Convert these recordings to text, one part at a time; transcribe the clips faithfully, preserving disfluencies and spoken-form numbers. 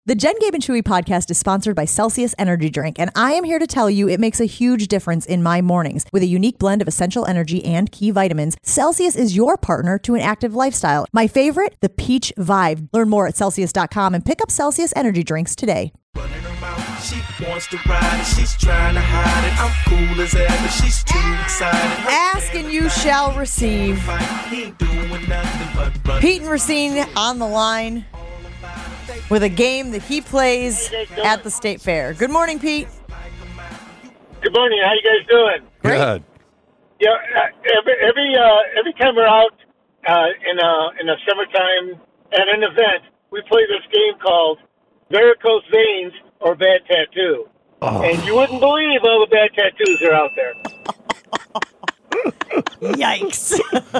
The Jen, Gabe, and Chewy podcast is sponsored by Celsius Energy Drink, and I am here to tell you it makes a huge difference in my mornings. With a unique blend of essential energy and key vitamins, Celsius is your partner to an active lifestyle. My favorite, the Peach Vibe. Learn more at Celsius dot com and pick up Celsius Energy Drinks today. She wants to ride, she's trying to hide it. I'm cool as ever, she's too excited. Ask and you shall receive. Pete and Racine on the line with a game that he plays at the State Fair. Good morning, Pete. Good morning. How you guys doing? Great. Good. Yeah, uh, every every uh, every time we're out uh, in a in a summertime at an event, we play this game called Varicose Veins or Bad Tattoo. Oh. And you wouldn't believe all the bad tattoos are out there. Yikes.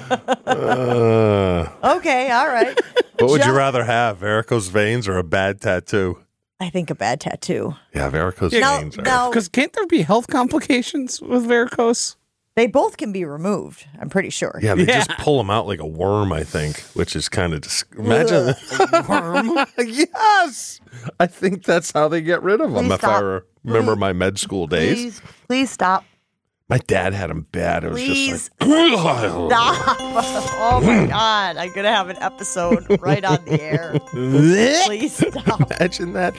uh, okay, all right. What would John, you rather have, varicose veins or a bad tattoo? I think a bad tattoo. Yeah, varicose No, veins. Are... no. Because can't there be health complications with varicose? They both can be removed, I'm pretty sure. Yeah, they Yeah. just pull them out like a worm, I think, which is kind of dis- imagine a worm. Yes, I think that's how they get rid of them. Please if stop. I re- remember Please. my med school days, Please, please stop. my dad had them bad. It was Please just like, stop. Oh my God. I'm going to have an episode right on the air. Please stop. Imagine that.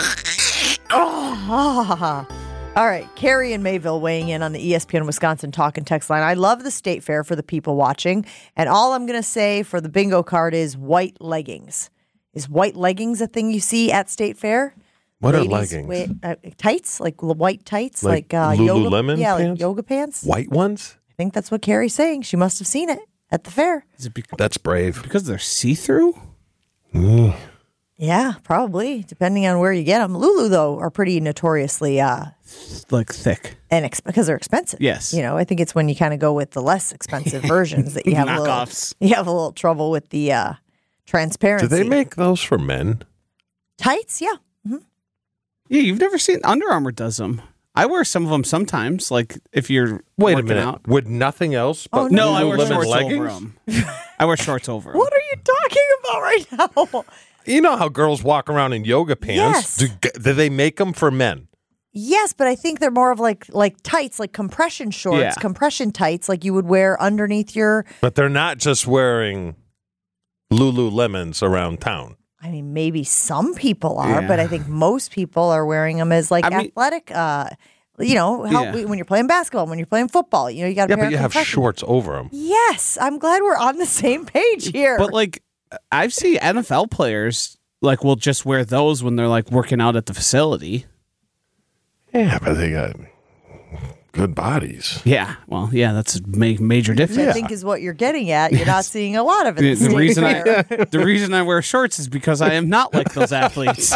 Oh. All right. Carrie and Mayville weighing in on the E S P N Wisconsin Talk and Text line. I love the State Fair for the people watching. And all I'm going to say for the bingo card is white leggings. Is white leggings a thing you see at State Fair? What Ladies are leggings? wear- uh, tights, like l- white tights, Like like, uh, yoga, Lululemon yeah, like pants? yoga pants. White ones? I think that's what Carrie's saying. She must have seen it at the fair. Is it because, That's brave. because they're see-through? Yeah, probably, depending on where you get them. Lulu, though, are pretty notoriously uh, Like thick. and ex- because they're expensive. Yes. You know, I think it's when you kind of go with the less expensive versions that you have a little, Knockoffs. you have a little trouble with the uh, transparency. Do they make those for men? tights? Yeah. Yeah, you've never seen Under Armour does them. I wear some of them sometimes, like if you're Wait a working minute. out. Would nothing else but Oh, No, I wear Lululemon shorts leggings? over them. I wear shorts over them. What are you talking about right now? You know how girls walk around in yoga Yes. pants? Do, do they make them for men? Yes, but I think they're more of like like tights, like compression shorts, Yeah. compression tights, like you would wear underneath your. But they're not just wearing Lululemons around town. I mean, maybe some people are, Yeah. but I think most people are wearing them as like I mean- athletic. Uh, you know, how, Yeah. when you're playing basketball, when you're playing football, you know, you got to. Yeah, but you have shorts over them. Yes, I'm glad we're on the same page here. But like, I've seen N F L players like will just wear those when they're like working out at the facility. Yeah, but they got good bodies. Yeah, well, yeah, that's a ma- major Which difference. I think is what you're getting at. You're not seeing a lot of it. The, The, the reason I the reason I wear shorts is because I am not like those athletes.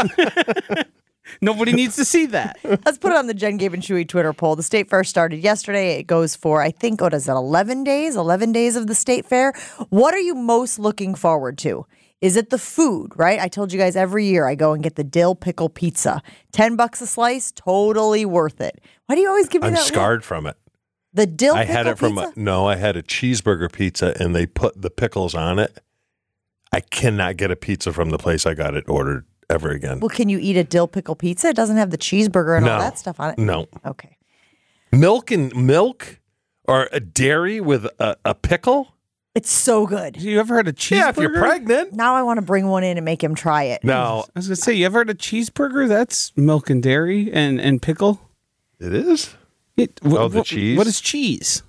Nobody needs to see that. Let's put it on the Jen, Gabe, and Chewy Twitter poll. The State Fair started yesterday. It goes for, I think, what is it, eleven days? eleven days of the State Fair. What are you most looking forward to? Is it the food, right? I told you guys every year I go and get the dill pickle pizza. Ten bucks a slice, totally worth it. Why do you always give me I'm that look? scarred from it. The dill I pickle had it from pizza? a, no, I had a cheeseburger pizza and they put the pickles on it. I cannot get a pizza from the place I got it ordered ever again. Well, can you eat a dill pickle pizza? It doesn't have the cheeseburger and all No. that stuff on it. No. Okay. Milk and milk or a dairy with a, a pickle? It's so good. You ever heard of cheeseburger? Yeah, if you're pregnant. Now I want to bring one in and make him try it. No, I was gonna say, you ever heard of cheeseburger? That's milk and dairy and, and pickle. it is. It, wh- Oh, the wh- cheese? What is cheese?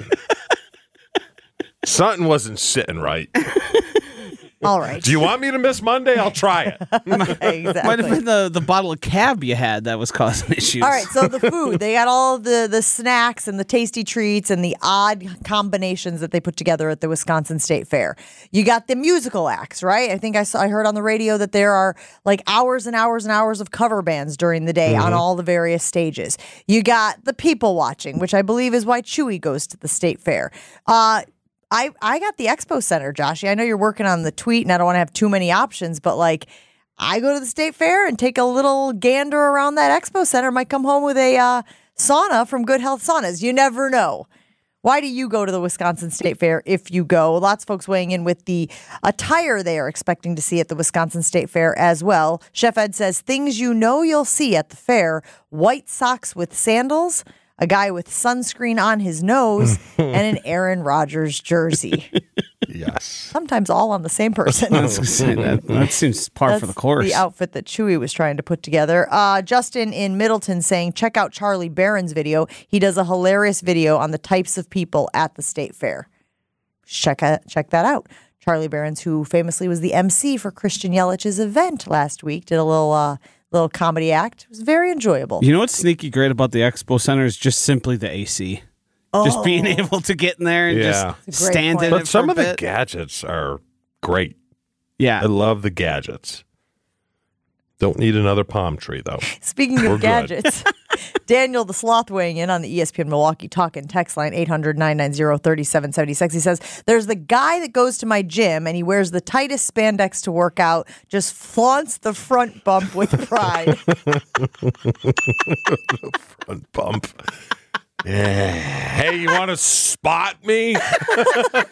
Something wasn't sitting right. All right. Do you want me to miss Monday? I'll try it. exactly. Might have been the, the bottle of cab you had that was causing issues. All right, so the food, they got all the, the snacks and the tasty treats and the odd combinations that they put together at the Wisconsin State Fair. You got the musical acts, right? I think I saw I heard on the radio that there are like hours and hours and hours of cover bands during the day on all the various stages. You got the people watching, which I believe is why Chewy goes to the State Fair. Uh I, I got the Expo Center, Joshy. I know you're working on the tweet and I don't want to have too many options, but like I go to the State Fair and take a little gander around that Expo Center. Might come home with a uh, sauna from Good Health Saunas. You never know. Why do you go to the Wisconsin State Fair if you go? Lots of folks weighing in with the attire they are expecting to see at the Wisconsin State Fair as well. Chef Ed says things you know you'll see at the fair: white socks with sandals, a guy with sunscreen on his nose, and an Aaron Rodgers jersey. Yes. Sometimes all on the same person. I was gonna say that, that seems par That's for the course. the outfit that Chewy was trying to put together. Uh, Justin in Middleton saying, check out Charlie Barron's video. He does a hilarious video on the types of people at the state fair. Check, out, check that out. Charlie Barron's, who famously was the M C for Christian Yelich's event last week, did a little uh, little comedy act. It was very enjoyable. You know what's sneaky great about the Expo Center is just simply the A C. Just being able to get in there and Yeah. just It's a great stand point. in But it some for of a the bit. gadgets are great. I Yeah. love the gadgets. Don't need another palm tree, though. Speaking We're of good. gadgets, Daniel the Sloth weighing in on the E S P N Milwaukee Talk and Text line eight hundred, nine nine zero, three seven seven six. He says, there's the guy that goes to my gym and he wears the tightest spandex to work out, just flaunts the front bump with pride. Front bump. Yeah. Hey, you want to spot me? What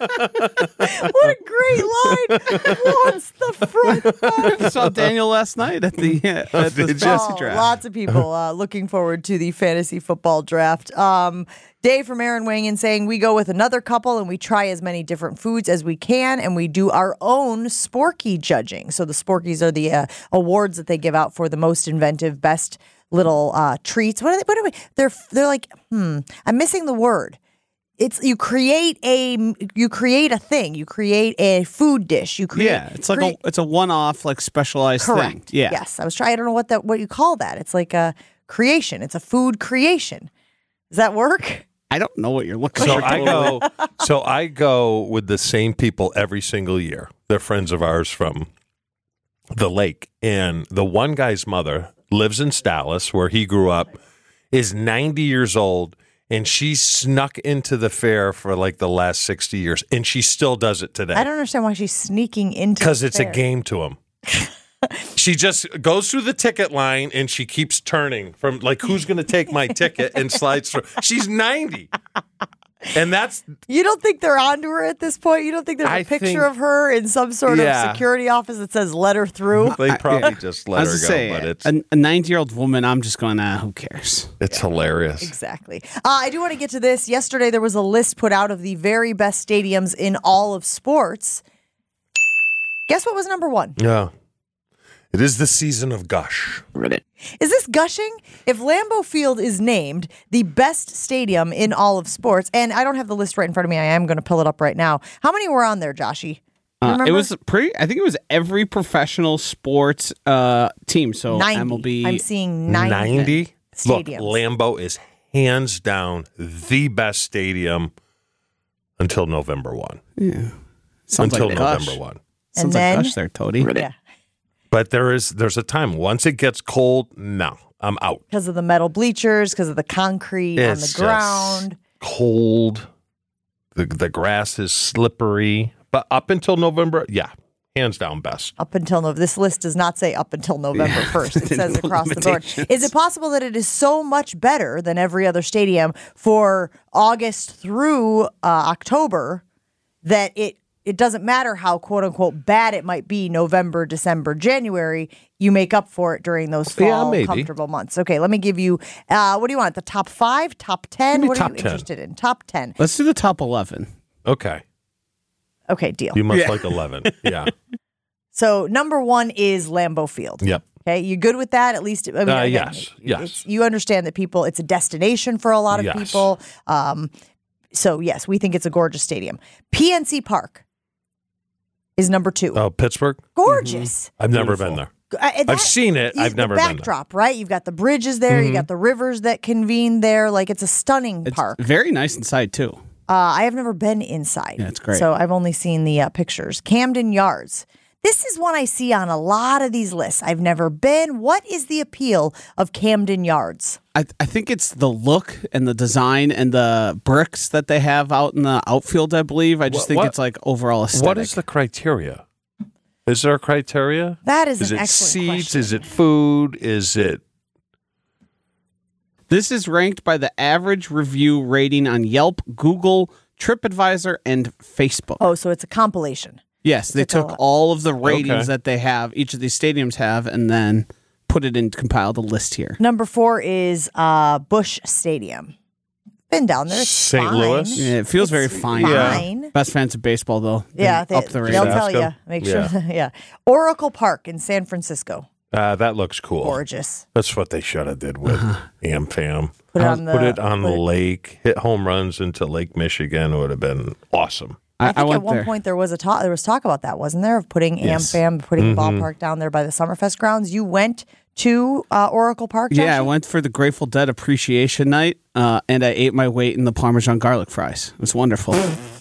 a great line. Flaunts the front bump. I saw Daniel last night at the uh, at the Did you? fantasy Oh, draft. lots of people uh, looking forward to the fantasy football draft. Um, Dave from Aaron weighing in saying, we go with another couple and we try as many different foods as we can, and we do our own Sporky judging. So the Sporkies are the uh, awards that they give out for the most inventive, best little uh, treats. What are they? What are we? They're they're like, hmm. I'm missing the word. It's you create a you create a thing. You create a food dish. You create. Yeah, it's like create, a it's a one-off like specialized correct. thing. Yeah. Yes, I was trying. I don't know what that what you call that. It's like a creation. It's a food creation. Does that work? I don't know what you're looking So for. I totally. go. So I go with the same people every single year. They're friends of ours from the lake, and the one guy's mother lives in Dallas, where he grew up, is ninety years old, and she snuck into the fair for like the last sixty years, and she still does it today I don't understand why she's sneaking into because the it's fair. a game to him. She just goes through the ticket line and she keeps turning from like, who's going to take my ticket, and slides through. She's ninety. And that's You don't think they're onto her at this point? You don't think there's a I picture think- of her in some sort Yeah. of security office that says "let her through"? they probably just I let her was go, to say, but it's a, a ninety-year-old woman, I'm just going, ah, who cares? it's hilarious. Exactly. Uh, I do want to get to this. Yesterday, there was a list put out of the very best stadiums in all of sports. Guess what was number one? Yeah. It is the season of gush. Is this gushing? If Lambeau Field is named the best stadium in all of sports, and I don't have the list right in front of me, I am going to pull it up right now. How many were on there, Joshy? You Uh, it remember? was pretty. I think it was every professional sports uh, team. So ninety. M L B. I'm seeing ninety. ninety? Look, stadiums. Lambeau is hands down the best stadium until November first. Sounds Until like Gush. November first. And Sounds then- like Gush there, Toady. Yeah, But there is there's a time. Once it gets cold, no, I'm out. because of the metal bleachers, because of the concrete on It's the ground. just cold. The the grass is slippery. But up until November, yeah, hands down best. Up until no, this list does not say up until November first. It says No across the board. limitations. Is it possible that it is so much better than every other stadium for August through uh, October that it it doesn't matter how quote unquote bad it might be November, December, January, you make up for it during those Yeah, fall maybe. comfortable months. Okay, let me give you uh, what do you want? The top five, top ten? Give me What top are you ten. interested in? Top ten. Let's do the top eleven. Okay. Okay, deal. You must Yeah. like eleven. Yeah. So number one is Lambeau Field. Yep. Okay, you good with that? At least, I mean, Uh, again, yes, it's- yes. you understand that people. It's a destination for a lot of Yes. people. Um, so yes, we think it's a gorgeous stadium. P N C Park is number two. Oh, Pittsburgh? Gorgeous. I've never Beautiful. been there. Uh, and I've that seen it. is I've never the been there. backdrop, right? You've got the bridges there. You got the rivers that convene there. Like it's a stunning It's park. very nice inside too. Uh, I have never been inside. Yeah, it's great. So I've only seen the uh, pictures. Camden Yards. This is one I see on a lot of these lists. I've never been. What is the appeal of Camden Yards? I, I think it's the look and the design and the bricks that they have out in the outfield. I believe. I just What- think what- it's like overall aesthetic. What is the criteria? Is there a criteria? That is, Is an it excellent seats? question. Is it food? Is it This is ranked by the average review rating on Yelp, Google, TripAdvisor, and Facebook. Oh, so it's a compilation. Yes, they Took took a- all of the ratings Okay. that they have, each of these stadiums have, and then put it in, compiled a list here. Number four is uh, Busch Stadium. Been down there. It's Saint fine. Louis? Yeah, it feels very It's fine. fine. Best fans of baseball, though. They Yeah, they, up the they'll rating. tell you. Tabasco? Make sure. Yeah. Yeah. Oracle Park in San Francisco. Uh, that looks cool. Gorgeous. That's what they should have did with AmFam. Put it on the- put it on put the it- lake, hit home runs into Lake Michigan. It would have been awesome. I, I, think I went at one there. point there was a talk. There was talk about that, wasn't there? Of putting Yes. AmFam, putting Mm-hmm. the ballpark down there by the Summerfest grounds. You went to uh, Oracle Park. Yeah, I Joshy? went for the Grateful Dead appreciation night, uh, and I ate my weight in the Parmesan garlic fries. It was wonderful.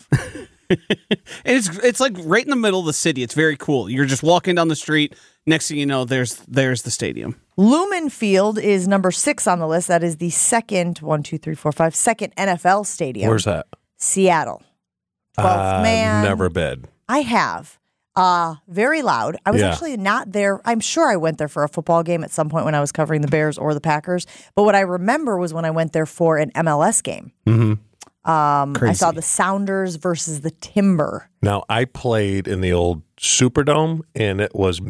And it's it's like right in the middle of the city. It's very cool. You're just walking down the street. Next thing you know, there's there's the stadium. Lumen Field is number six on the list. That is the second one, two, three, four, five, second N F L stadium. Where's that? Seattle. Twelfth Uh, man. Never been. I have. Uh, very loud. I was Yeah. actually not there. I'm sure I went there for a football game at some point when I was covering the Bears or the Packers. But what I remember was when I went there for an M L S game. Mm-hmm. Um, I Crazy. saw the Sounders versus the Timber. Now, I played in the old Superdome, and it was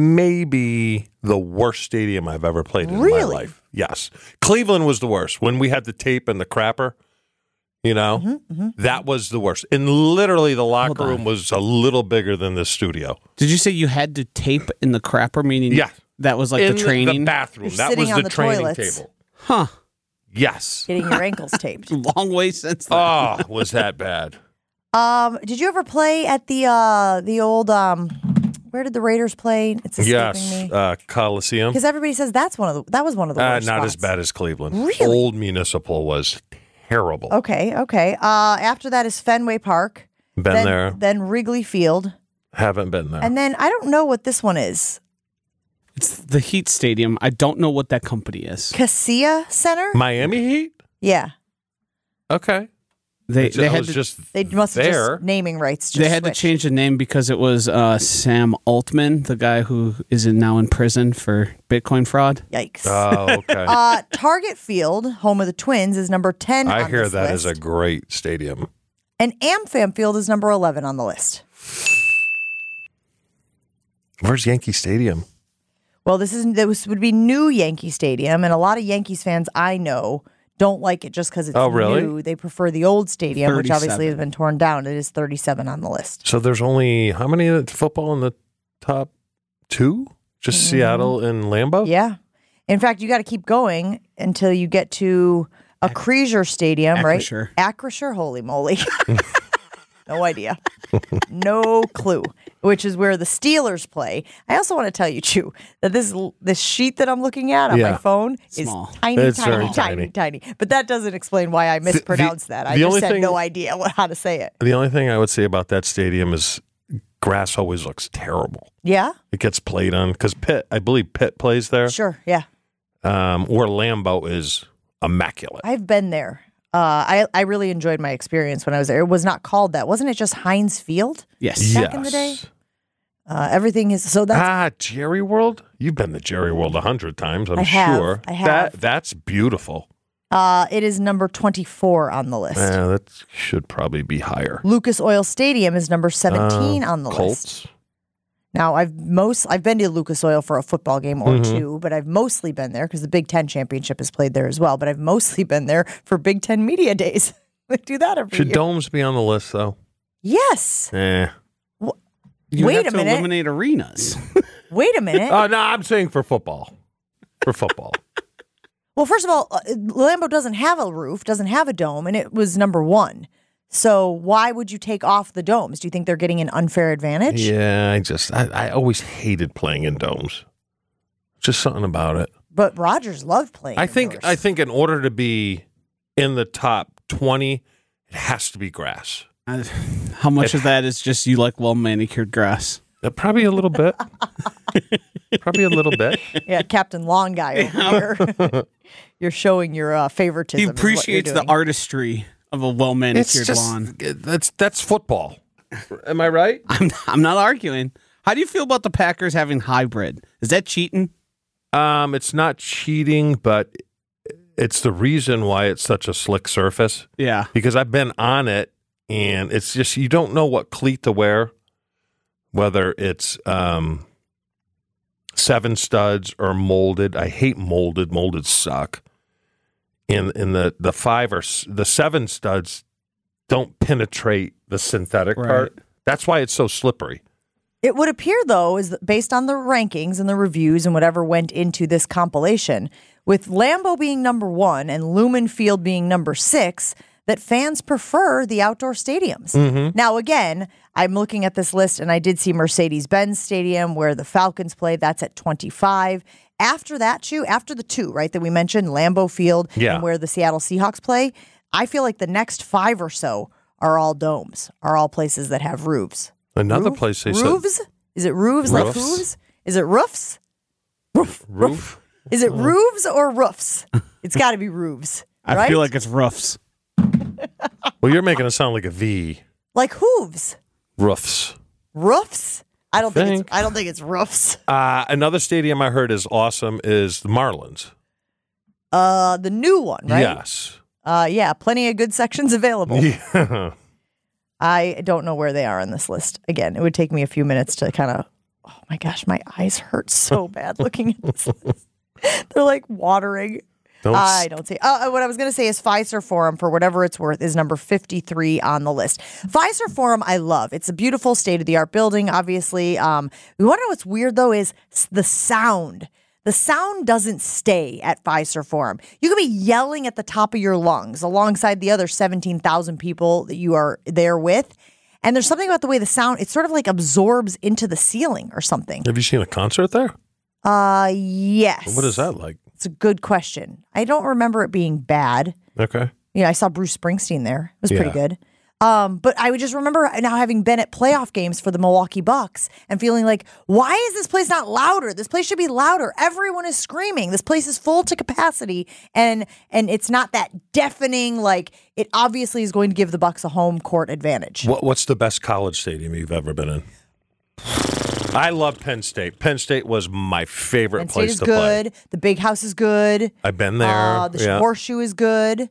maybe the worst stadium I've ever played in Really? my life. Yes. Cleveland was the worst. When we had the tape and the crapper, you know, Mm-hmm, that was the worst. And literally, the locker Hold on. room was a little bigger than the studio. Did you say you had to tape in the crapper? Meaning, Yeah. that was like in the training. the bathroom. You're That sitting was on the, the training toilets. table. huh? Yes. Getting your ankles taped. Long way since. Then. Oh, was that bad? Um, did you ever play at the uh the old um where did the Raiders play? It's escaping Yes. me. Uh, Coliseum. Because everybody says that's one of the that was one of the Uh, worst not as spots. bad as Cleveland. Really? Old Municipal was terrible. Okay, okay. Uh after that is Fenway Park. Been then, there. Then Wrigley Field. Haven't been there. And then I don't know what this one is. It's the Heat Stadium. I don't know what that company is. Casilla Center? Miami Heat? Yeah. Okay. They It's- they I had was to, just They must have there. just naming rights. Just they had switched. to change the name because it was uh, Sam Altman, the guy who is in, now in prison for Bitcoin fraud. Yikes. Oh, okay. Uh, Target Field, home of the Twins, is number ten I on hear this that list. is a great stadium. And AmFam Field is number eleven on the list. Where's Yankee Stadium? Well, this is this would be new Yankee Stadium, and a lot of Yankees fans I know don't like it just because it's Oh, really? new. They prefer the old stadium, which obviously thirty-seven. has been torn down. It is thirty-seven on the list. So there's only how many in the football in the top two? Just Seattle and Lambeau? Mm-hmm. Yeah. In fact, you got to keep going until you get to a Acrisure Stadium, Acrisure. right? Acrisure, holy moly. No idea. No clue. Which is where the Steelers play. I also want to tell you, Chu, that this this sheet that I'm looking at on my Yeah. phone is Small. tiny, It's tiny, very tiny, tiny. tiny, But that doesn't explain why I mispronounced that. I the just only had thing- no idea what, how to say it. The only thing I would say about that stadium is grass always looks terrible. Yeah? It gets played on because Pitt, I believe Pitt plays there, Sure. Yeah. um, or Lambeau is immaculate. I've been there. Uh, I, I really enjoyed my experience when I was there. It was not called that. Wasn't it just Heinz Field? Yes. back in the day? Uh, everything is so that's Ah, Jerry World? You've been to Jerry World a hundred times, I'm I have, sure. I have. That that's beautiful. uh, it is number twenty-four on the list. Yeah, that should probably be higher. Lucas Oil Stadium is number seventeen Uh, on the list. Colts. Now I've most I've been to Lucas Oil for a football game or Mhm. two, but I've mostly been there because the Big Ten championship is played there as well. But I've mostly been there for Big Ten media days. We do that every Should year. domes be on the list though? Yes. Eh. You Wait have a to minute. eliminate arenas. Wait a minute. Oh no, I'm saying for football. For football. Well, first of all, uh, Lambeau doesn't have a roof, doesn't have a dome, and it was number one. So why would you take off the domes? Do you think they're getting an unfair advantage? Yeah, I just I, I always hated playing in domes. Just something about it. But Rogers loved playing. I think indoors. I think in order to be in the top twenty, it has to be grass. Uh, How much of that is just you like well manicured grass? Uh, probably a little bit. Probably a little bit. Yeah, Captain Long Guy over here. You're showing your uh, favoritism. He is what you're appreciates the doing. artistry of a well manicured It's just lawn. that's that's football. Am I right? I'm I'm not arguing. How do you feel about the Packers having hybrid? Is that cheating? Um, it's not cheating, but it's the reason why it's such a slick surface. Yeah. Because I've been on it, and it's just, you don't know what cleat to wear, whether it's um, seven studs or molded. I hate molded. Molded suck. In in the, the five or s- the seven studs don't penetrate the synthetic Right. part. That's why it's so slippery. It would appear, though, is that based on the rankings and the reviews and whatever went into this compilation, with Lambeau being number one and Lumen Field being number six, that fans prefer the outdoor stadiums. Mm-hmm. Now, again, I'm looking at this list, and I did see Mercedes-Benz Stadium where the Falcons play. That's at twenty-five. After that, two, after the two, right, that we mentioned, Lambeau Field Yeah. and where the Seattle Seahawks play, I feel like the next five or so are all domes, are all places that have roofs. Another Roof? place they roofs? Is it roofs like Roofs. hooves? Is it roofs? Roof. said roof. Is it roofs or roofs? It's got to be roofs. I right? feel like it's roofs. Well, you're making it sound like a V. like hooves. Roofs. Roofs? I don't think, Think. it's I don't think it's roofs. Uh, another stadium I heard is awesome is the Marlins. Uh the new one, right? Yes. Uh yeah, plenty of good sections available. Yeah. I don't know where they are on this list. Again, it would take me a few minutes to kind of, oh my gosh, my eyes hurt so bad looking at this list. They're like watering. Don't I don't see. Uh, what I was going to say is Fiserv Forum, for whatever it's worth, is number fifty-three on the list. Fiserv Forum, I love. It's a beautiful state-of-the-art building, obviously. Um, we want to know what's weird, though, is s- the sound. The sound doesn't stay at Fiserv Forum. You can be yelling at the top of your lungs alongside the other seventeen thousand people that you are there with. And there's something about the way the sound, it sort of like absorbs into the ceiling or something. Have you seen a concert there? Uh, yes. What is that like? It's a good question. I don't remember it being bad. Okay. You know, I saw Bruce Springsteen there. It was Yeah. pretty good. Um, but I would just remember now having been at playoff games for the Milwaukee Bucks and feeling like, why is this place not louder? This place should be louder. Everyone is screaming. This place is full to capacity, and and it's not that deafening. Like, it obviously is going to give the Bucks a home court advantage. What, what's the best college stadium you've ever been in? I love Penn State. Penn State was my favorite Penn State place is to good. play. The Big House is good. I've been there. Uh, the yeah. Horseshoe is good.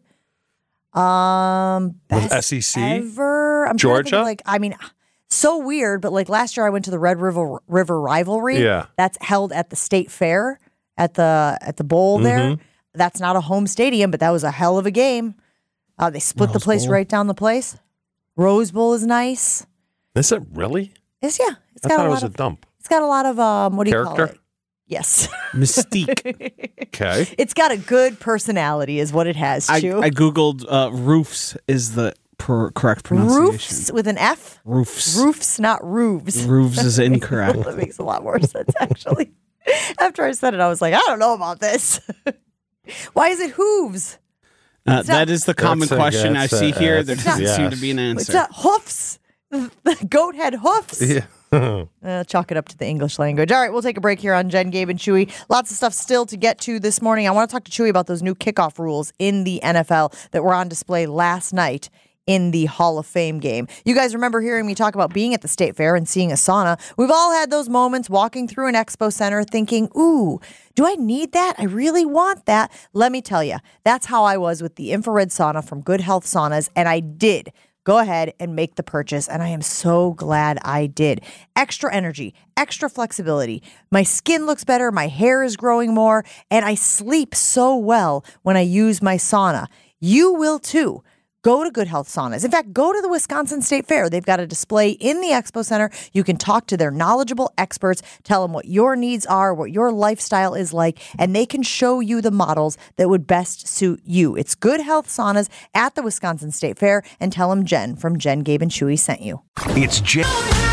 Um, Was best S E C? ever. I'm trying to think Georgia? of, like, I mean, so weird. But like last year, I went to the Red River River Rivalry. Yeah. that's held at the State Fair at the at the bowl there. Mm-hmm. That's not a home stadium, but that was a hell of a game. Uh, they split the Rose place Bowl? right down the place. Rose Bowl is nice. Is it really? It's yeah. It's I got thought a it lot was a of. dump. It's got a lot of um. What do you call Character? it? Yes. Mystique. Okay. It's got a good personality, is what it has. I, Chew. I googled uh, roofs is the per- correct pronunciation. Roofs with an F. Roofs. Roofs, not roofs. Roofs is incorrect. That makes a lot more sense, actually. After I said it, I was like, I don't know about this. Why is it hooves? Uh, not- that is the common That's a- question I that's a- see here. There that's- doesn't seem yes. to be an It's answer. not hoofs. The goat had hoofs. Yeah. Uh, chalk it up to the English language. All right, we'll take a break here on Jen, Gabe, and Chewy. Lots of stuff still to get to this morning. I want to talk to Chewy about those new kickoff rules in the N F L that were on display last night in the Hall of Fame game. You guys remember hearing me talk about being at the State Fair and seeing a sauna. We've all had those moments walking through an expo center thinking, ooh, do I need that? I really want that. Let me tell you, that's how I was with the infrared sauna from Good Health Saunas, and I did go ahead and make the purchase, and I am so glad I did. Extra energy, extra flexibility. My skin looks better, my hair is growing more, and I sleep so well when I use my sauna. You will too. Go to Good Health Saunas. In fact, go to the Wisconsin State Fair. They've got a display in the Expo Center. You can talk to their knowledgeable experts, tell them what your needs are, what your lifestyle is like, and they can show you the models that would best suit you. It's Good Health Saunas at the Wisconsin State Fair, and tell them Jen from Jen, Gabe, and Chewy sent you. It's Jen.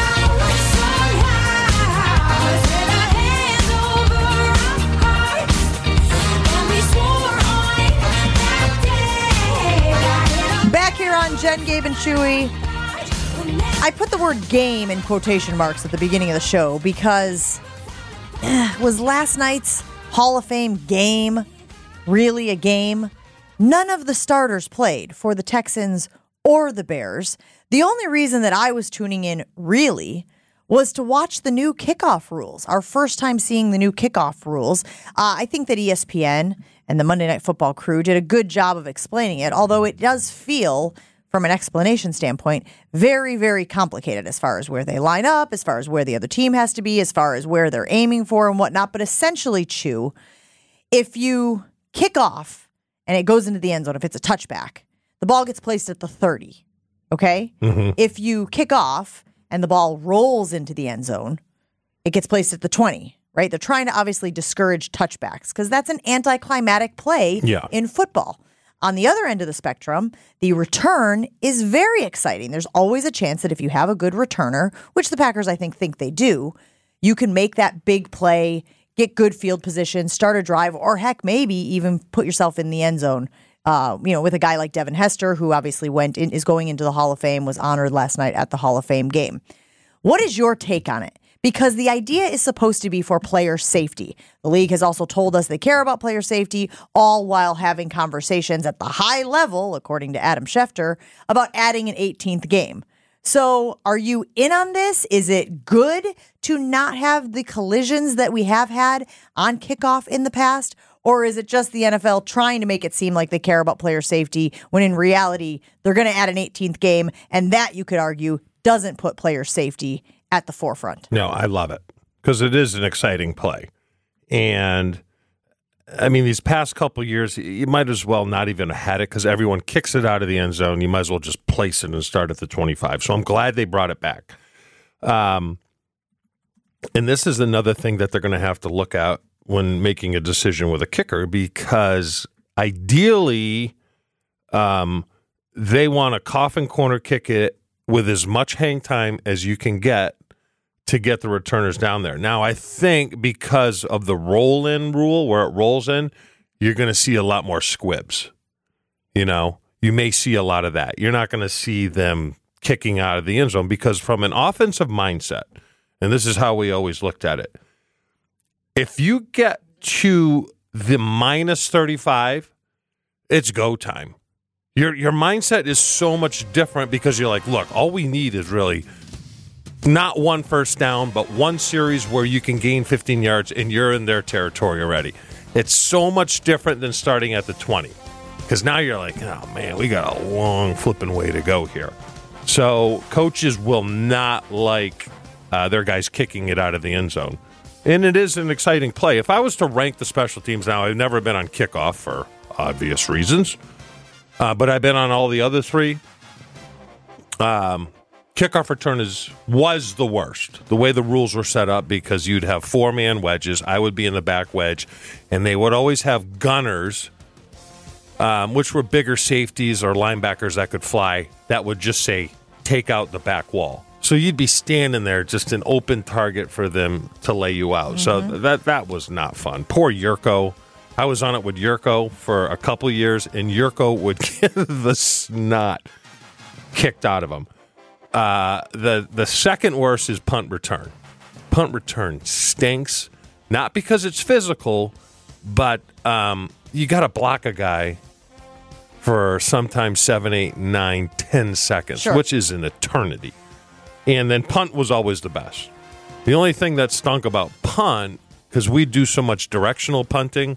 Back here on Jen, Gabe, and Chewy. I put the word game in quotation marks at the beginning of the show because eh, was last night's Hall of Fame game really a game? None of the starters played for the Texans or the Bears. The only reason that I was tuning in really was to watch the new kickoff rules. Our first time seeing the new kickoff rules. Uh, I think that E S P N and the Monday Night Football crew did a good job of explaining it, although it does feel, from an explanation standpoint, very, very complicated as far as where they line up, as far as where the other team has to be, as far as where they're aiming for and whatnot. But essentially, Chew, if you kick off and it goes into the end zone, if it's a touchback, the ball gets placed at the thirty, okay? Mm-hmm. If you kick off and the ball rolls into the end zone, it gets placed at the twenty, right? They're trying to obviously discourage touchbacks because that's an anticlimactic play yeah. in football. On the other end of the spectrum, the return is very exciting. There's always a chance that if you have a good returner, which the Packers, I think, think they do, you can make that big play, get good field position, start a drive, or heck, maybe even put yourself in the end zone. Uh, you know, with a guy like Devin Hester, who obviously went in, is going into the Hall of Fame, was honored last night at the Hall of Fame game. What is your take on it? Because the idea is supposed to be for player safety. The league has also told us they care about player safety, all while having conversations at the high level, according to Adam Schefter, about adding an eighteenth game. So are you in on this? Is it good to not have the collisions that we have had on kickoff in the past? Or is it just the N F L trying to make it seem like they care about player safety when in reality they're going to add an eighteenth game, and that, you could argue, doesn't put player safety at the forefront? No, I love it because it is an exciting play. And, I mean, these past couple years, you might as well not even have had it because everyone kicks it out of the end zone. You might as well just place it and start at the twenty-five. So I'm glad they brought it back. Um, and this is another thing that they're going to have to look at when making a decision with a kicker, because ideally um, they want a coffin corner kick it with as much hang time as you can get to get the returners down there. Now, I think because of the roll-in rule where it rolls in, you're going to see a lot more squibs. You know, you may see a lot of that. You're not going to see them kicking out of the end zone because from an offensive mindset, and this is how we always looked at it, if you get to the minus thirty-five, it's go time. Your your mindset is so much different because you're like, look, all we need is really not one first down, but one series where you can gain fifteen yards and you're in their territory already. It's so much different than starting at the twenty because now you're like, oh, man, we got a long flipping way to go here. So coaches will not like uh, their guys kicking it out of the end zone. And it is an exciting play. If I was to rank the special teams now, I've never been on kickoff for obvious reasons, uh, but I've been on all the other three. Um, kickoff return is was the worst. The way the rules were set up, because you'd have four-man wedges. I would be in the back wedge, and they would always have gunners, um, which were bigger safeties or linebackers that could fly, that would just say, take out the back wall. So you'd be standing there, just an open target for them to lay you out. Mm-hmm. So that that was not fun. Poor Yurko. I was on it with Yurko for a couple years, and Yurko would get the snot kicked out of him. Uh, the the second worst is punt return. Punt return stinks, not because it's physical, but um, you got to block a guy for sometimes seven, eight, nine, ten seconds, sure. which is an eternity. And then punt was always the best. The only thing that stunk about punt, because we do so much directional punting,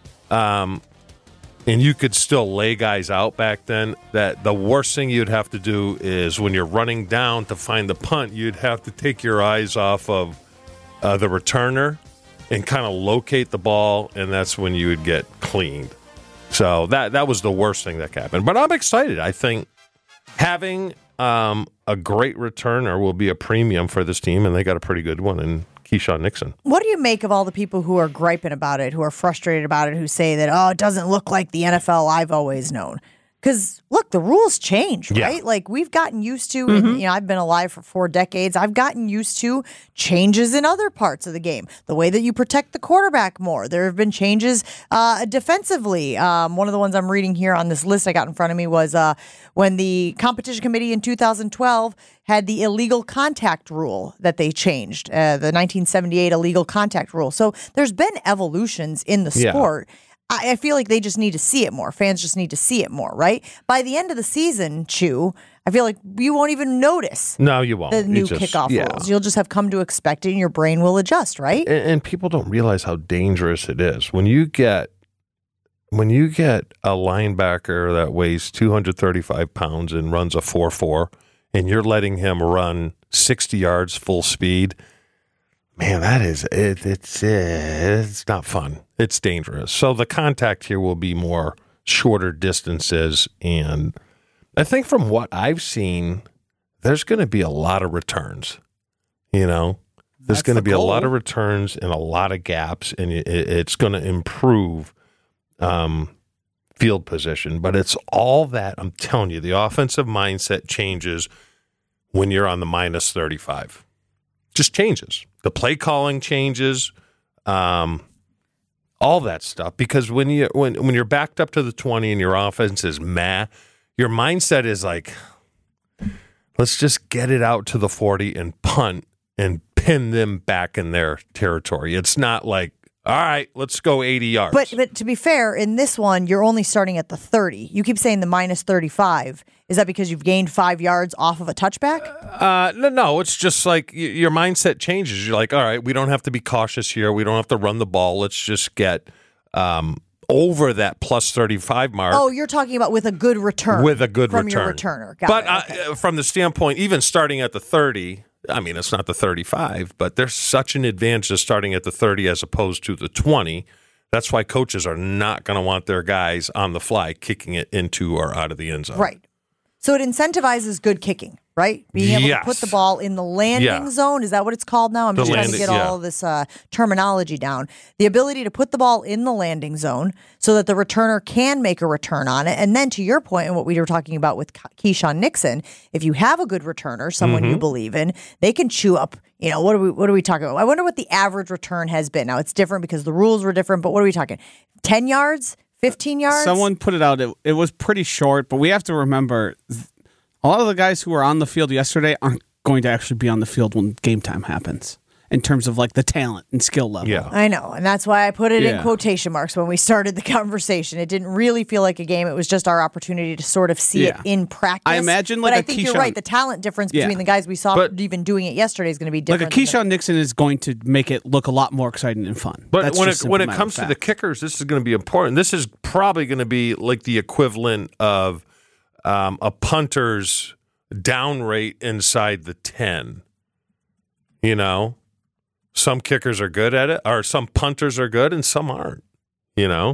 um, and you could still lay guys out back then, that the worst thing you'd have to do is when you're running down to find the punt, you'd have to take your eyes off of uh, the returner and kind of locate the ball, and that's when you would get cleaned. So that that was the worst thing that happened. But I'm excited. I think having um, a great returner will be a premium for this team, and they got a pretty good one in Keyshawn Nixon. What do you make of all the people who are griping about it, who are frustrated about it, who say that, oh, it doesn't look like the N F L I've always known? Because, look, the rules change, right? Yeah. Like, we've gotten used to, mm-hmm. and, you know, I've been alive for four decades. I've gotten used to changes in other parts of the game. The way that you protect the quarterback more. There have been changes uh, defensively. Um, one of the ones I'm reading here on this list I got in front of me was uh, when the competition committee in two thousand twelve had the illegal contact rule that they changed, uh, the nineteen seventy-eight illegal contact rule. So there's been evolutions in the sport. Yeah. I feel like they just need to see it more. Fans just need to see it more, right? By the end of the season, Chew, I feel like you won't even notice No, you won't. the You new just- kickoff yeah. rules. You'll just have come to expect it, and your brain will adjust, right? And, and people don't realize how dangerous it is when you get when you get a linebacker that weighs two hundred thirty-five pounds and runs a four four, and you're letting him run sixty yards full speed. Man, that is it. It's uh, it's not fun. It's dangerous. So the contact here will be more shorter distances, and I think from what I've seen, there's going to be a lot of returns. You know, there's That's going to the be a lot goal. of returns and a lot of gaps, and it, it's going to improve um, field position. But it's all that I'm telling you. The offensive mindset changes when you're on the minus thirty-five. Just changes. The play calling changes, um, all that stuff. Because when you when when you're backed up to the twenty and your offense is meh, your mindset is like, let's just get it out to the forty and punt and pin them back in their territory. It's not like, all right, let's go eighty yards. But but to be fair, in this one, you're only starting at the thirty. You keep saying the minus thirty-five. Is that because you've gained five yards off of a touchback? Uh, no, no, it's just like y- your mindset changes. You're like, all right, we don't have to be cautious here. We don't have to run the ball. Let's just get um, over that plus thirty-five mark. Oh, you're talking about with a good return. With a good from return. your returner. Got but it. uh, Okay. from the standpoint, even starting at the thirty, I mean, it's not the thirty-five, but there's such an advantage to starting at the thirty as opposed to the twenty. That's why coaches are not going to want their guys on the fly kicking it into or out of the end zone. Right. So it incentivizes good kicking, right? Being able Yes. to put the ball in the landing Yeah. zone. Is that what it's called now? I'm The just trying to landing- get yeah. all of this uh, terminology down. The ability to put the ball in the landing zone so that the returner can make a return on it. And then to your point and what we were talking about with Keyshawn Nixon, if you have a good returner, someone Mm-hmm. you believe in, they can chew up, you know, what are we what are we talking about? I wonder what the average return has been. Now it's different because the rules were different, but what are we talking? ten yards? fifteen yards? Someone put it out. It, it was pretty short, but we have to remember th- a lot of the guys who were on the field yesterday aren't going to actually be on the field when game time happens in terms of like the talent and skill level. Yeah. I know, and that's why I put it in Yeah. quotation marks when we started the conversation. It didn't really feel like a game. It was just our opportunity to sort of see Yeah. it in practice. I imagine, like, but I a think you're Keyshawn- right. The talent difference Yeah. between the guys we saw But- even doing it yesterday is going to be Like different. a Keyshawn Nixon is going to make it look a lot more exciting and fun. But That's when it just when simple it matter comes of to the fact. kickers, this is going to be important. This is probably going to be like the equivalent of um, a punter's down rate inside the ten. You know, some kickers are good at it, or some punters are good, and some aren't. You know,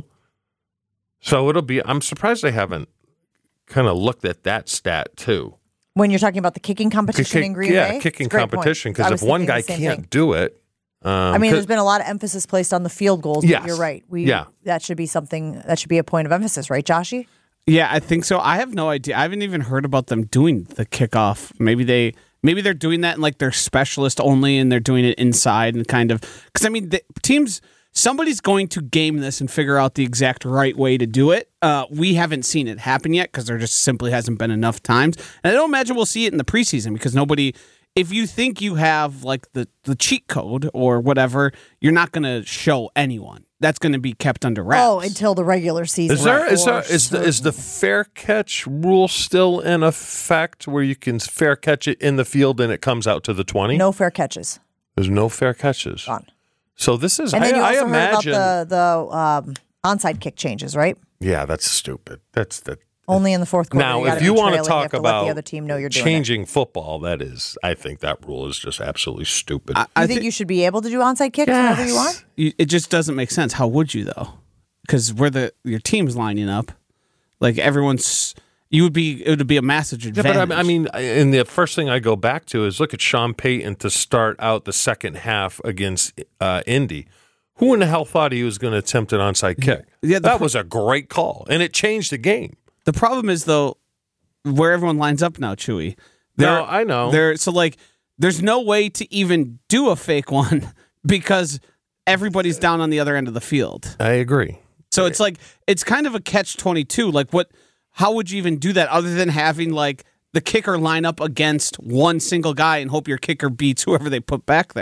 so it'll be. I'm surprised they haven't kind of looked at that stat too. when you're talking about the kicking competition Kick- in Green yeah, Bay. kicking It's a great point. competition. I Because was if one thinking guy the same can't thing. do it, um, I mean, 'cause- there's been a lot of emphasis placed on the field goals. But Yes. you're right. We Yeah. that should be something that should be a point of emphasis, right, Joshy? Yeah, I think so. I have no idea. I haven't even heard about them doing the kickoff. Maybe they maybe they're doing that in like their specialist only and they're doing it inside and kind of cuz I mean the teams somebody's going to game this and figure out the exact right way to do it. Uh, we haven't seen it happen yet because there just simply hasn't been enough times. And I don't imagine we'll see it in the preseason because nobody if you think you have like the, the cheat code or whatever, you're not going to show anyone. That's going to be kept under wraps. Oh, until the regular season. Is there is there For is the, is the fair catch rule still in effect where you can fair catch it in the field and it comes out to the twenty? no fair catches. There's no fair catches. Gone. So this is And I, then you I also imagine. heard about the the um, onside kick changes, right? yeah, that's stupid. That's the Only in the fourth quarter. now. gotta If you be want to trailing, talk you have to about let the other team know you're doing changing football, that is, I think that rule is just absolutely stupid. I, it. I You think thi- you should be able to do onside kicks whenever you want? You, it just doesn't make sense. How would you though? Because where the your team's lining up, like everyone's, you would be. It would be a massive Yeah, advantage. but I, I mean, and the first thing I go back to is look at Sean Payton to start out the second half against uh, Indy. Who in the hell thought he was going to attempt an onside kick? Yeah, the that pro- was a great call, and it changed the game. the problem is though, where everyone lines up now, Chewy. No, They're- I know. There, so like, there's no way to even do a fake one because everybody's down on the other end of the field. I agree. So it's like it's kind of a catch twenty-two. Like what? How would you even do that other than having like the kicker line up against one single guy and hope your kicker beats whoever they put back there?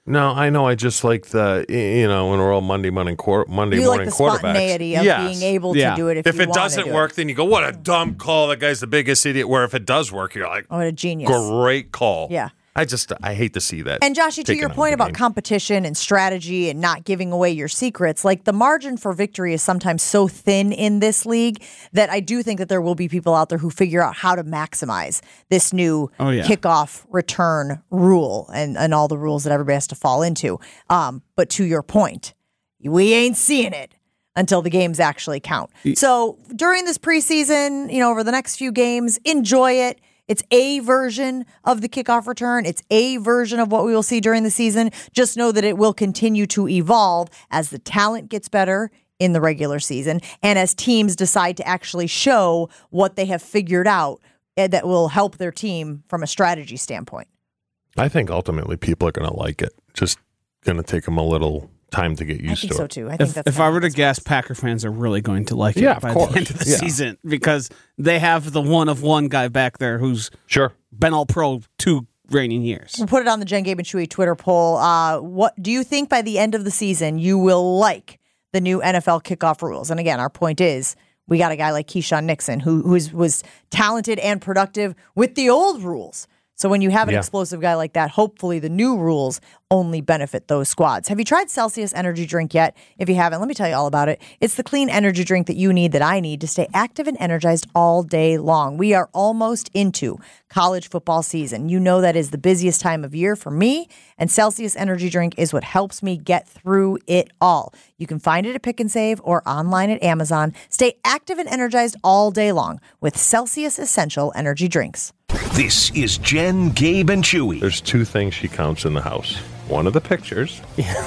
No, I know. I just like the, you know, when we're all Monday morning, quar- Monday You like morning the quarterbacks. spontaneity of Yes. being able Yeah. to do it if, If you it wanna doesn't do work, it. then you go, what a dumb call. That guy's the biggest idiot. Where if it does work, you're like, Oh, what a genius. great call. Yeah. I just, I hate to see that. And Joshy, to taken your out of point the about game. competition and strategy and not giving away your secrets, like the margin for victory is sometimes so thin in this league that I do think that there will be people out there who figure out how to maximize this new Oh, yeah. kickoff return rule and, and all the rules that everybody has to fall into. Um, but to your point, we ain't seeing it until the games actually count. So during this preseason, you know, over the next few games, enjoy it. It's a version of the kickoff return. It's a version of what we will see during the season. Just know that it will continue to evolve as the talent gets better in the regular season and as teams decide to actually show what they have figured out that will help their team from a strategy standpoint. I think ultimately people are going to like it. Just going to take them a little time to get I used think to so it. too. I think If, that's if kinda I were how to this guess, works. Packer fans are really going to like it Yeah, of by course. the end of the Yeah. season because they have the one of one guy back there who's Sure. been all pro two reigning years. We'll put it on the Jen Gabe and Chewy Twitter poll. Uh, what do you think by the end of the season you will like the new N F L kickoff rules? And again, our point is we got a guy like Keyshawn Nixon who who's, was talented and productive with the old rules. So when you have an Yeah. explosive guy like that, hopefully the new rules only benefit those squads. Have you tried Celsius Energy Drink yet? If you haven't, let me tell you all about it. It's the clean energy drink that you need, that I need to stay active and energized all day long. We are almost into college football season. You know that is the busiest time of year for me, and Celsius Energy Drink is what helps me get through it all. You can find it at Pick and Save or online at Amazon. Stay active and energized all day long with Celsius Essential Energy Drinks. This is Jen, Gabe, and Chewy. There's two things she counts in the house. One of the pictures.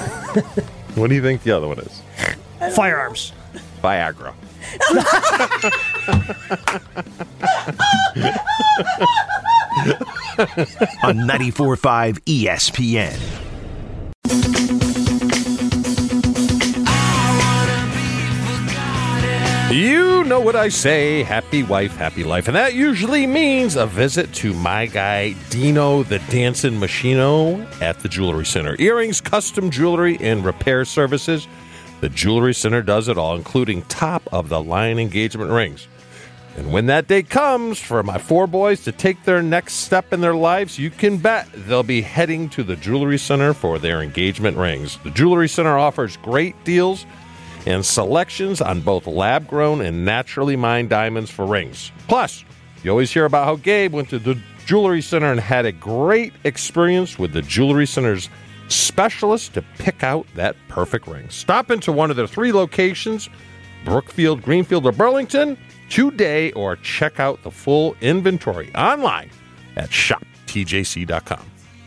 What do you think the other one is? Firearms. Viagra. On ninety-four point five E S P N. You know what I say, happy wife, happy life. And that usually means a visit to my guy, Dino the Dancing Machino at the Jewelry Center. Earrings, custom jewelry, and repair services. The Jewelry Center does it all, including top-of-the-line engagement rings. And when that day comes for my four boys to take their next step in their lives, you can bet they'll be heading to the Jewelry Center for their engagement rings. The Jewelry Center offers great deals and selections on both lab-grown and naturally mined diamonds for rings. Plus, you always hear about how Gabe went to the Jewelry Center and had a great experience with the Jewelry Center's specialists to pick out that perfect ring. Stop into one of their three locations, Brookfield, Greenfield, or Burlington, today, or check out the full inventory online at shop T J C dot com.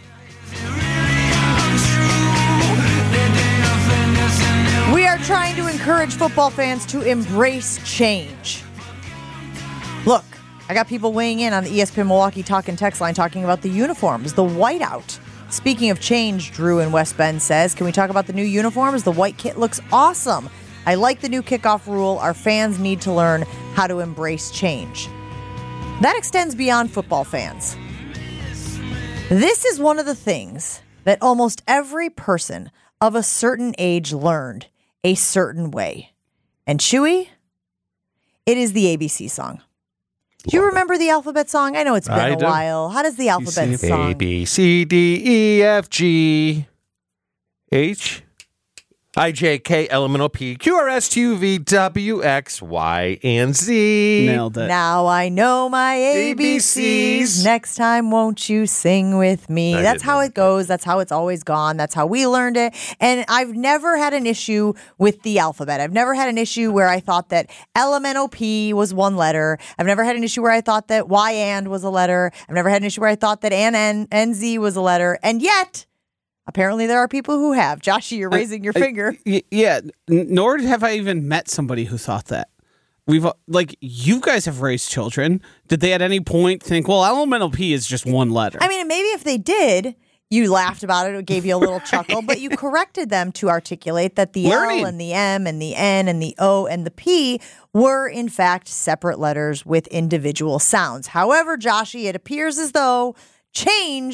We are trying to encourage football fans to embrace change. Look, I got people weighing in on the E S P N Milwaukee Talk and Text line talking about the uniforms, the whiteout. Speaking of change, Drew in West Bend says, can we talk about the new uniforms? The white kit looks awesome. I like the new kickoff rule. Our fans need to learn how to embrace change. That extends beyond football fans. This is one of the things that almost every person of a certain age learned a certain way. And Chewy, it is the A B C song. Do you Love remember the alphabet song? I know it's been I a do. while. How does the alphabet song? A, B, C, D, E, F, G, H, I, J, K, L, M, N, O, P, Q, R, S, T, U, V, W, X, Y, and Z. Nailed it. Now I know my A B Cs. A B Cs. Next time, won't you sing with me? I That's didn't how know it goes. That's how it's always gone. That's how we learned it. And I've never had an issue with the alphabet. I've never had an issue where I thought that L M N O P was one letter. I've never had an issue where I thought that Y and was a letter. I've never had an issue where I thought that N N N Z was a letter. And yet, apparently there are people who have. Joshy, you're raising your I- finger. y- yeah, n- nor have I even met somebody who thought that. We've uh, like you guys have raised children. Did they at any point think, well, L M N O P is just one letter? I mean, maybe if they did, you laughed about it. It gave you a little chuckle, but you corrected them to articulate that the Learning. L and the M and the N and the O and the P were, in fact, separate letters with individual sounds. However, Joshy, it appears as though change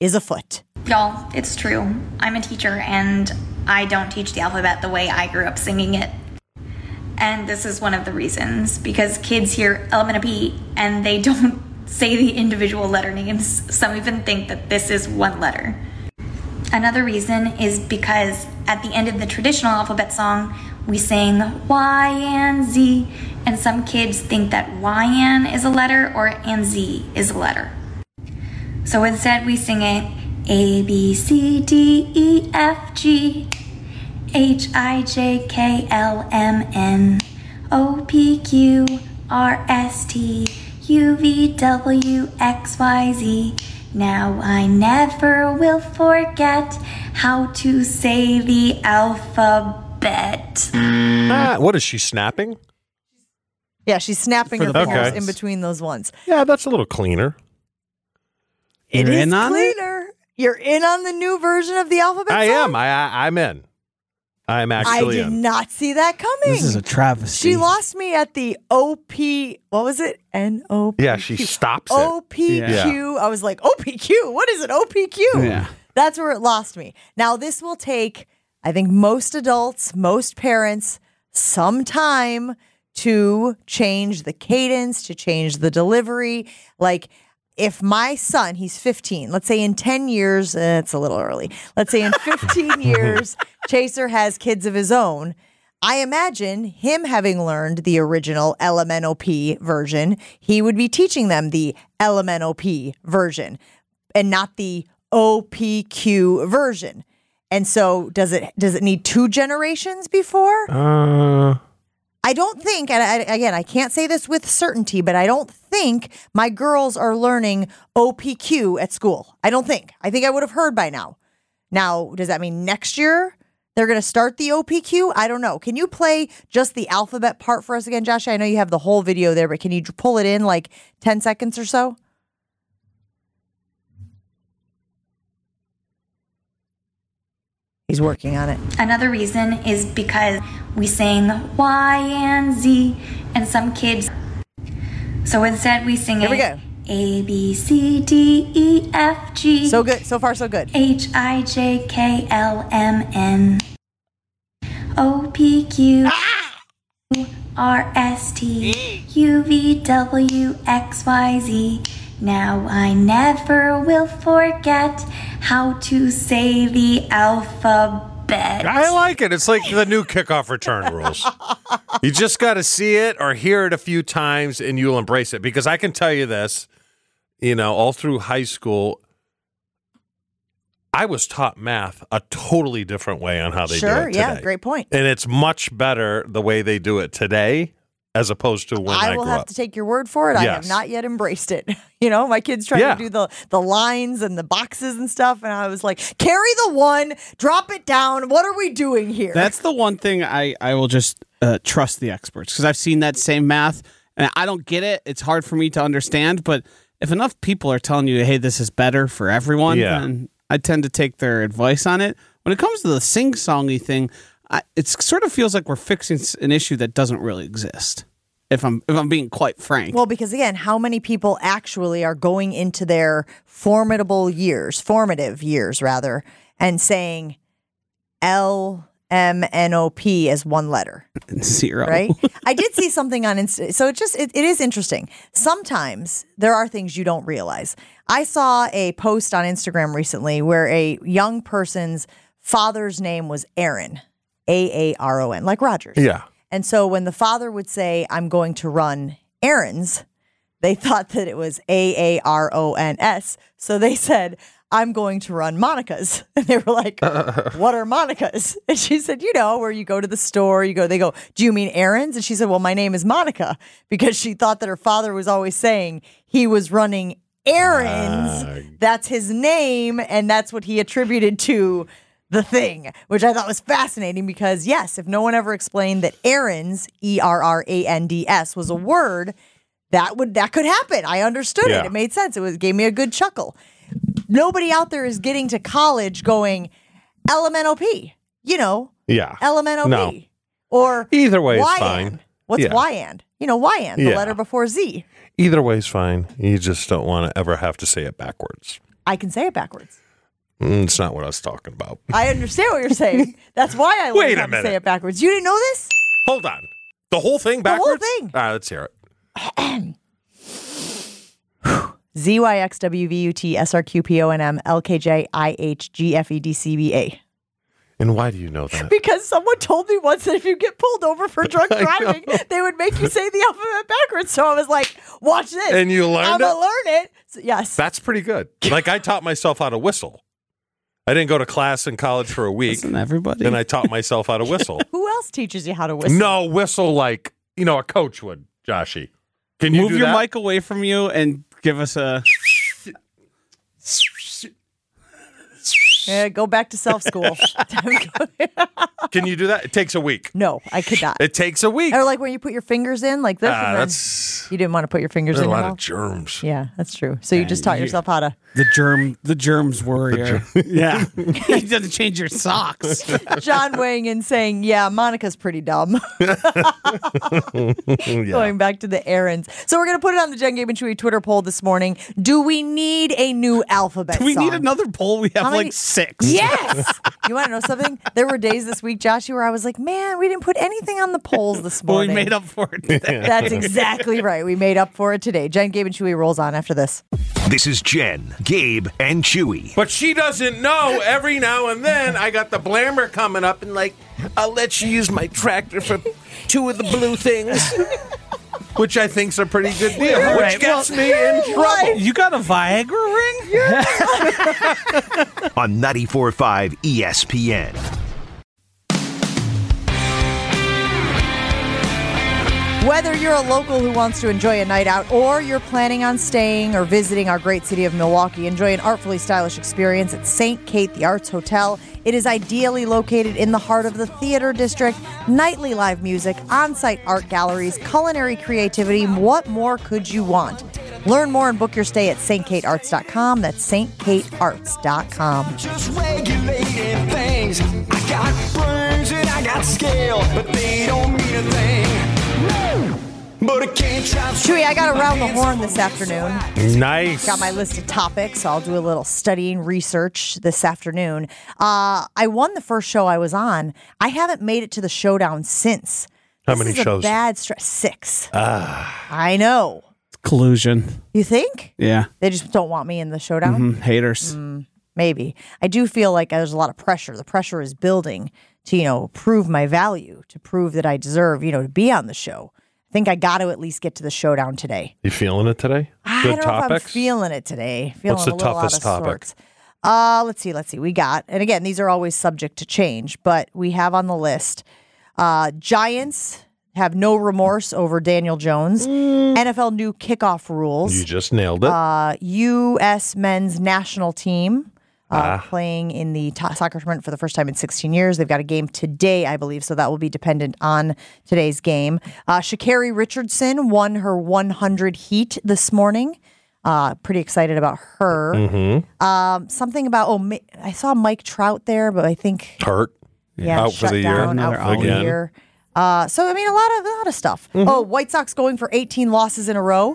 is afoot. Y'all, it's true. I'm a teacher and I don't teach the alphabet the way I grew up singing it. And this is one of the reasons, because kids hear L M N O P and they don't say the individual letter names. Some even think that this is one letter. Another reason is because at the end of the traditional alphabet song, we sing Y and Z, and some kids think that Y N is a letter or and Z is a letter. So instead we sing it A, B, C, D, E, F, G, H, I, J, K, L, M, N, O, P, Q, R, S, T, U, V, W, X, Y, Z. Now I never will forget how to say the alphabet. Ah, what is she snapping? Yeah, she's snapping For her the fingers Okay. in between those ones. Yeah, that's a little cleaner. It You're is in on it? cleaner. You're in on the new version of the alphabet I song? am. I, I I'm in. I'm I actually did in. not see that coming. This is a travesty. She lost me at the O P. What was it? N O P. Yeah, she stops it. O P Q. Yeah. I was like, O P Q? What is it? O P Q? Yeah. That's where it lost me. Now, this will take, I think, most adults, most parents, some time to change the cadence, to change the delivery. Like, if my son, he's fifteen, let's say in ten years, eh, it's a little early. Let's say in fifteen years, Chaser has kids of his own. I imagine him having learned the original L M N O P version, he would be teaching them the L M N O P version and not the O P Q version. And so does it does it need two generations before? Uh, I don't think, and I, again, I can't say this with certainty, but I don't think my girls are learning O P Q at school. I don't think. I think I would have heard by now. Now, does that mean next year they're going to start the O P Q? I don't know. Can you play just the alphabet part for us again, Josh? I know you have the whole video there, but can you pull it in like ten seconds or so? He's working on it. Another reason is because we sing Y and Z, and some kids. So instead we sing Here we it go. A, B, C, D, E, F, G. So good. So far, so good. H, I, J, K, L, M, N, O, P, Q, R, S, T, U, V, W, X, Y, Z. Now I never will forget how to say the alphabet. I like it. It's like the new kickoff return rules. You just got to see it or hear it a few times and you'll embrace it. Because I can tell you this, you know, all through high school, I was taught math a totally different way on how they Sure, do it yeah, today. great point. And it's much better the way they do it today as opposed to when I, I will grew have up. to take your word for it. I have Yes. not yet embraced it. You know, my kids try Yeah. to do the the lines and the boxes and stuff, and I was like, carry the one, drop it down. What are we doing here? That's the one thing I, I will just uh, trust the experts, because I've seen that same math and I don't get it. It's hard for me to understand, but if enough people are telling you, hey, this is better for everyone, Yeah. then I tend to take their advice on it. When it comes to the sing-songy thing, I, it sort of feels like we're fixing s- an issue that doesn't really exist. If I'm if I'm being quite frank. Well, because again, how many people actually are going into their formidable years, formative years rather, and saying L M N O P as one letter, Zero. right? I did see something on Insta. So it just, it, it is interesting. Sometimes there are things you don't realize. I saw a post on Instagram recently where a young person's father's name was Aaron, A A R O N, like Rogers. Yeah. And so when the father would say, I'm going to run errands, they thought that it was A A R O N S. So they said, I'm going to run Monica's. And they were like, what are Monica's? And she said, you know, where you go to the store, you go, they go, do you mean errands? And she said, well, my name is Monica, because she thought that her father was always saying he was running errands. Uh, That's his name. And that's what he attributed to the thing, which I thought was fascinating because, yes, if no one ever explained that errands, E R R A N D S, was a word, that would that could happen. I understood Yeah. it. It made sense. It was gave me a good chuckle. Nobody out there is getting to college going L M N O P, you know, Yeah. L M N O P. No. Or Either way is Y-and. fine. What's Yeah. Y-and? You know, Y-and, the Yeah. letter before Z. Either way is fine. You just don't want to ever have to say it backwards. I can say it backwards. Mm, it's not what I was talking about. I understand what you're saying. That's why I Wait learned a how to minute. say it backwards. You didn't know this? Hold on. The whole thing The whole backwards? thing. All right, let's hear it. Z Y X W V U T S R Q P O N M L K J I H G F E D C B A. And why do you know that? Because someone told me once that if you get pulled over for drunk driving, they would make you say the alphabet backwards. So I was like, watch this. And you learned I'm it? going to learn it. So, yes. That's pretty good. Like, I taught myself how to whistle. I didn't go to class in college for a week. Isn't everybody? And I taught myself how to whistle. Who else teaches you how to whistle? No, whistle like, you know, a coach would, Joshy. Can you Move do your that? mic away from you and give us a. Yeah, go back to self-school. Can you do that? It takes a week. No, I could not. It takes a week. Or like when you put your fingers in like this. Ah, and then that's you didn't want to put your fingers there's in a your lot mouth. of germs. Yeah, that's true. So you just taught you- yourself how to. The germ, the germs warrior. yeah, he doesn't change your socks. John weighing in saying, yeah, Monica's pretty dumb. Going back to the errands. So we're going to put it on the Jen, Gabe, and Chewy Twitter poll this morning. Do we need a new alphabet Do we song? need another poll? We have How many- like six. Yes. You want to know something? There were days this week, Joshy, where I was like, man, we didn't put anything on the polls this Well, we morning. made up for it today. That's exactly right. We made up for it today. Jen, Gabe, and Chewy rolls on after this. This is Jen, Gabe, and Chewy. But she doesn't know. Every now and then, I got the blammer coming up and like, I'll let you use my tractor for two of the blue things, which I think's a pretty good deal, which Right, gets well, me in trouble. You got a Viagra ring? On ninety-four point five E S P N. Whether you're a local who wants to enjoy a night out or you're planning on staying or visiting our great city of Milwaukee, enjoy an artfully stylish experience at Saint Kate the Arts Hotel. It is ideally located in the heart of the theater district. Nightly live music, on-site art galleries, culinary creativity. What more could you want? Learn more and book your stay at st kate arts dot com. That's st kate arts dot com. Just regulating things. I got brains and I got skill, but they don't mean a thing. But I can't try. Chewy, I got around the horn this afternoon. Nice. Got my list of topics, so I'll do a little studying research this afternoon. Uh, I won the first show I was on. I haven't made it to the showdown since. How This many is a shows? bad stress. Six. Ah. I know. Collusion. You think? Yeah. They just don't want me in the showdown? Mm, haters. Maybe. I do feel like there's a lot of pressure. The pressure is building to, you know, prove my value, to prove that I deserve, you know, to be on the show. I think I got to at least get to the showdown today. You feeling it today? I Good don't know topics? if I'm feeling it today. Feeling What's the a little toughest out of topic? sorts. Uh, let's see, let's see. We got, and again, these are always subject to change, but we have on the list, uh, Giants have no remorse over Daniel Jones. N F L new kickoff rules. You just nailed it. Uh, U S men's national team uh, Ah. playing in the to- soccer tournament for the first time in sixteen years. They've got a game today, I believe, so that will be dependent on today's game. Uh, Sha'Carri Richardson won her one hundred heat this morning. Uh, pretty excited about her. Mm-hmm. Um, something about, oh, Ma- I saw Mike Trout there, but I think, Hurt. yeah, Out for shut the year. down, Another out for the again. year. Uh, so, I mean, a lot of, a lot of stuff. Mm-hmm. Oh, White Sox going for eighteen losses in a row.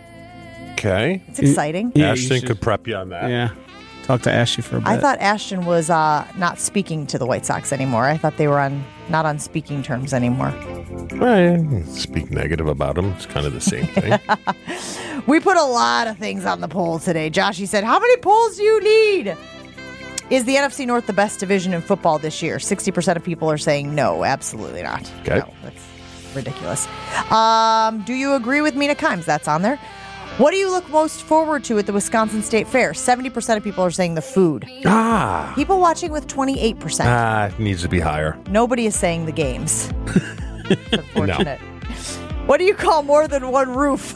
Okay. It's exciting. Yeah, you Ashton should- could prep you on that. Yeah. Talk to Ashley for a bit. I thought Ashton was uh, not speaking to the White Sox anymore. I thought they were on not on speaking terms anymore. Well, speak negative about him. It's kind of the same thing. We put a lot of things on the poll today. Joshy said, how many polls do you need? Is the N F C North the best division in football this year? sixty percent of people are saying no, absolutely not. Okay. No, that's ridiculous. Um, do you agree with Mina Kimes? That's on there. What do you look most forward to at the Wisconsin State Fair? seventy percent of people are saying the food. ah. People watching with twenty-eight percent. Ah, it needs to be higher. Nobody is saying the games. It's unfortunate. What do you call more than one roof?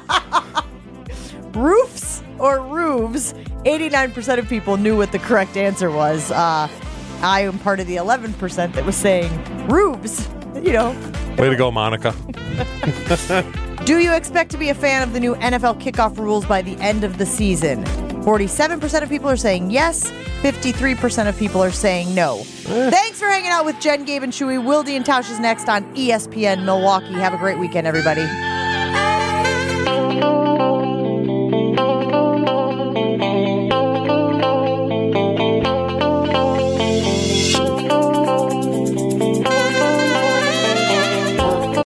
Roofs or roofs? eighty-nine percent of people knew what the correct answer was. Uh, I am part of the eleven percent that was saying roofs. You know. Way to go, Monica. Do you expect to be a fan of the new N F L kickoff rules by the end of the season? forty-seven percent of people are saying yes. fifty-three percent of people are saying no. Thanks for hanging out with Jen, Gabe, and Chewy. Wildy and Tausch is next on E S P N Milwaukee. Have a great weekend, everybody.